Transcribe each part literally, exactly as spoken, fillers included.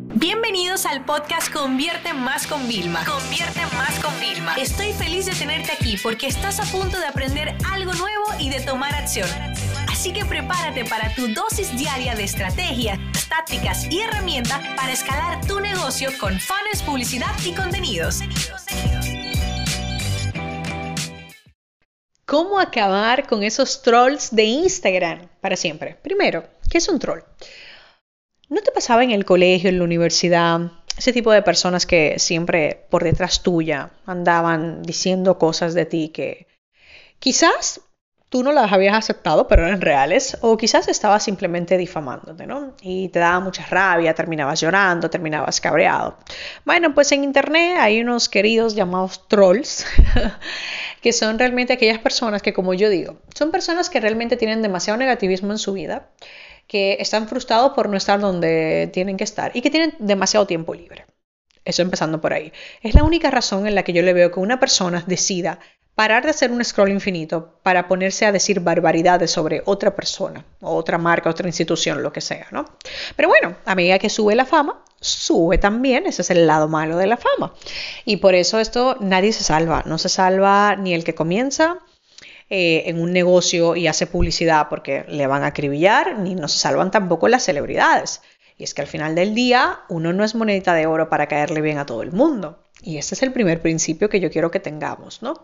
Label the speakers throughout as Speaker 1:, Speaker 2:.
Speaker 1: Bienvenidos al podcast Convierte Más con Vilma. Convierte Más con Vilma. Estoy feliz de tenerte aquí porque estás a punto de aprender algo nuevo y de tomar acción. Así que prepárate para tu dosis diaria de estrategias, tácticas y herramientas para escalar tu negocio con funnels, publicidad y contenidos.
Speaker 2: ¿Cómo acabar con esos trolls de Instagram para siempre? Primero, ¿qué es un troll? ¿No te pasaba en el colegio, en la universidad, ese tipo de personas que siempre por detrás tuya andaban diciendo cosas de ti que quizás tú no las habías aceptado, pero eran reales, o quizás estabas simplemente difamándote, ¿no? Y te daba mucha rabia, terminabas llorando, terminabas cabreado. Bueno, pues en internet hay unos queridos llamados trolls, que son realmente aquellas personas que, como yo digo, son personas que realmente tienen demasiado negativismo en su vida, que están frustrados por no estar donde tienen que estar y que tienen demasiado tiempo libre. Eso empezando por ahí. Es la única razón en la que yo le veo que una persona decida parar de hacer un scroll infinito para ponerse a decir barbaridades sobre otra persona, o otra marca, otra institución, lo que sea, ¿no? Pero bueno, a medida que sube la fama, sube también, ese es el lado malo de la fama. Y por eso esto nadie se salva, no se salva ni el que comienza eh, en un negocio y hace publicidad porque le van a acribillar, ni no se salvan tampoco las celebridades. Y es que al final del día, uno no es monedita de oro para caerle bien a todo el mundo. Y ese es el primer principio que yo quiero que tengamos, ¿no?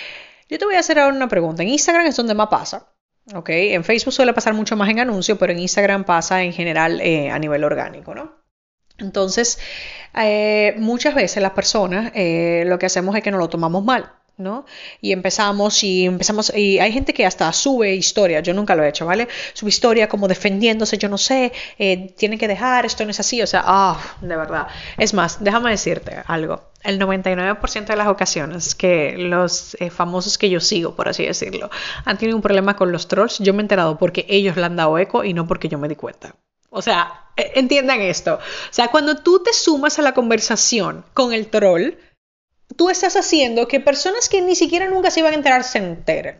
Speaker 2: Yo te voy a hacer ahora una pregunta. En Instagram es donde más pasa, ¿ok? En Facebook suele pasar mucho más en anuncio, pero en Instagram pasa en general eh, a nivel orgánico, ¿no? Entonces, eh, muchas veces las personas eh, lo que hacemos es que nos lo tomamos mal, ¿no? Y empezamos y empezamos y hay gente que hasta sube historia, yo nunca lo he hecho, ¿vale? Sube historia como defendiéndose, yo no sé, eh, tienen que dejar, esto no es así, o sea, ah, oh, de verdad. Es más, déjame decirte algo, el noventa y nueve por ciento de las ocasiones que los eh, famosos que yo sigo, por así decirlo, han tenido un problema con los trolls, yo me he enterado porque ellos le han dado eco y no porque yo me di cuenta. O sea, entiendan esto, o sea, cuando tú te sumas a la conversación con el troll, tú estás haciendo que personas que ni siquiera nunca se iban a enterar se enteren.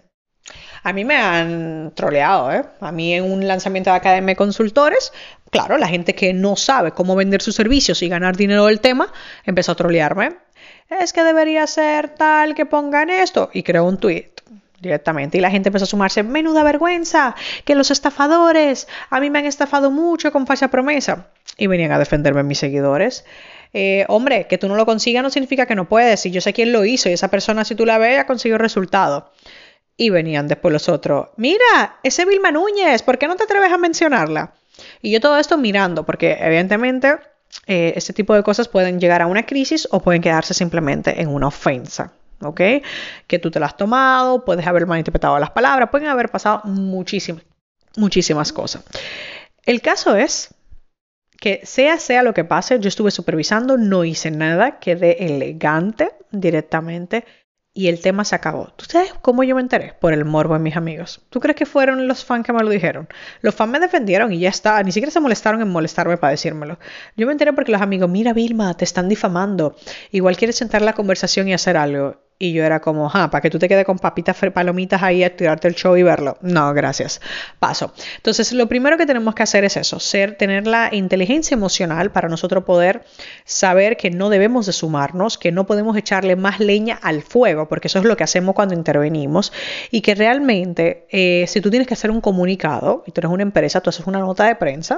Speaker 2: A mí me han troleado, ¿eh? A mí en un lanzamiento de Academia de Consultores, claro, la gente que no sabe cómo vender sus servicios y ganar dinero del tema, empezó a trolearme. Es que debería ser tal que pongan esto. Y creó un tweet directamente. Y la gente empezó a sumarse, menuda vergüenza, que los estafadores, a mí me han estafado mucho con falsa promesa. Y venían a defenderme mis seguidores. Eh, hombre, que tú no lo consigas no significa que no puedes. Y yo sé quién lo hizo y esa persona, si tú la ves, ha conseguido resultado. Y venían después los otros. Mira, ese Vilma Núñez, ¿por qué no te atreves a mencionarla? Y yo todo esto mirando, porque evidentemente eh, este tipo de cosas pueden llegar a una crisis o pueden quedarse simplemente en una ofensa. ¿Ok? Que tú te la has tomado, puedes haber malinterpretado las palabras, pueden haber pasado muchísimas, muchísimas cosas. El caso es que sea sea lo que pase, yo estuve supervisando, no hice nada, quedé elegante directamente y el tema se acabó. ¿Tú sabes cómo yo me enteré? Por el morbo de mis amigos. ¿Tú crees que fueron los fans que me lo dijeron? Los fans me defendieron y ya está, ni siquiera se molestaron en molestarme para decírmelo. Yo me enteré porque los amigos, mira Vilma, te están difamando, igual quieres sentar la conversación y hacer algo. Y yo era como, ah, para que tú te quedes con papitas, palomitas ahí a tirarte el show y verlo. No, gracias. Paso. Entonces, lo primero que tenemos que hacer es eso, ser, tener la inteligencia emocional para nosotros poder saber que no debemos de sumarnos, que no podemos echarle más leña al fuego, porque eso es lo que hacemos cuando intervenimos, y que realmente, eh, si tú tienes que hacer un comunicado, y tú eres una empresa, tú haces una nota de prensa,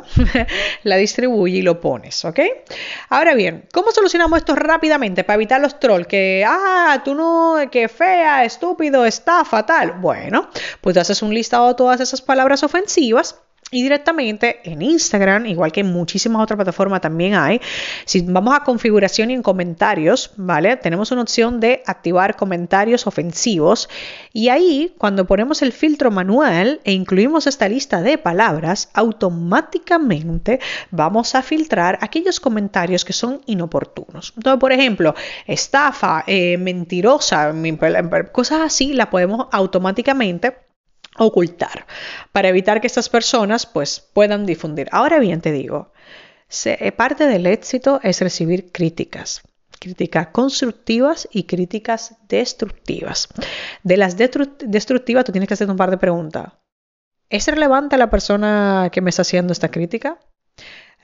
Speaker 2: la distribuyes y lo pones, ¿ok? Ahora bien, ¿cómo solucionamos esto rápidamente para evitar los trolls? Que, ah, tú no que fea, estúpido, estafa, tal. Bueno, pues haces un listado de todas esas palabras ofensivas y directamente en Instagram, igual que en muchísimas otras plataformas también hay, si vamos a configuración y en comentarios, ¿vale? Tenemos una opción de activar comentarios ofensivos y ahí cuando ponemos el filtro manual e incluimos esta lista de palabras, automáticamente vamos a filtrar aquellos comentarios que son inoportunos. Entonces, por ejemplo, estafa, eh, mentirosa, cosas así, la podemos automáticamente ocultar para evitar que estas personas pues puedan difundir. Ahora bien, te digo, se, parte del éxito es recibir críticas. Críticas constructivas y críticas destructivas. De las destructivas tú tienes que hacer un par de preguntas. ¿Es relevante la persona que me está haciendo esta crítica?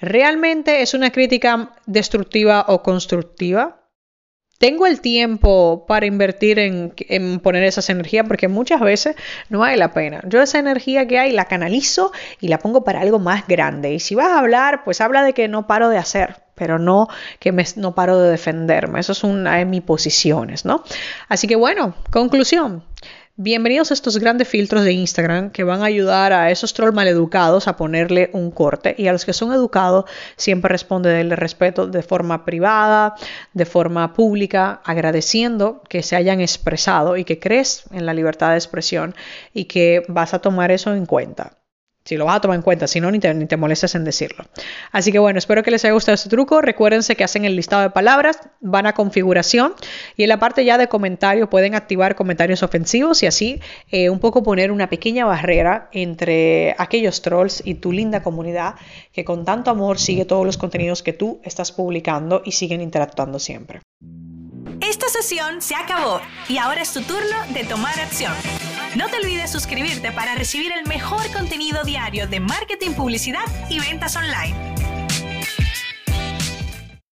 Speaker 2: ¿Realmente es una crítica destructiva o constructiva? ¿Tengo el tiempo para invertir en, en poner esas energías? Porque muchas veces no vale la pena. Yo esa energía que hay la canalizo y la pongo para algo más grande. Y si vas a hablar, pues habla de que no paro de hacer, pero no que me, no paro de defenderme. Eso es una de mis posiciones, ¿no? Así que bueno, conclusión. Bienvenidos a estos grandes filtros de Instagram que van a ayudar a esos trolls maleducados a ponerle un corte, y a los que son educados siempre responde del respeto de forma privada, de forma pública, agradeciendo que se hayan expresado y que crees en la libertad de expresión y que vas a tomar eso en cuenta. Si lo vas a tomar en cuenta, si no, ni te, ni te molestes en decirlo. Así que bueno, espero que les haya gustado este truco. Recuérdense que hacen el listado de palabras, van a configuración y en la parte ya de comentarios pueden activar comentarios ofensivos y así eh, un poco poner una pequeña barrera entre aquellos trolls y tu linda comunidad que con tanto amor sigue todos los contenidos que tú estás publicando y siguen interactuando siempre.
Speaker 1: Esta sesión se acabó y ahora es tu turno de tomar acción. No te olvides suscribirte para recibir el mejor contenido diario de marketing, publicidad y ventas online.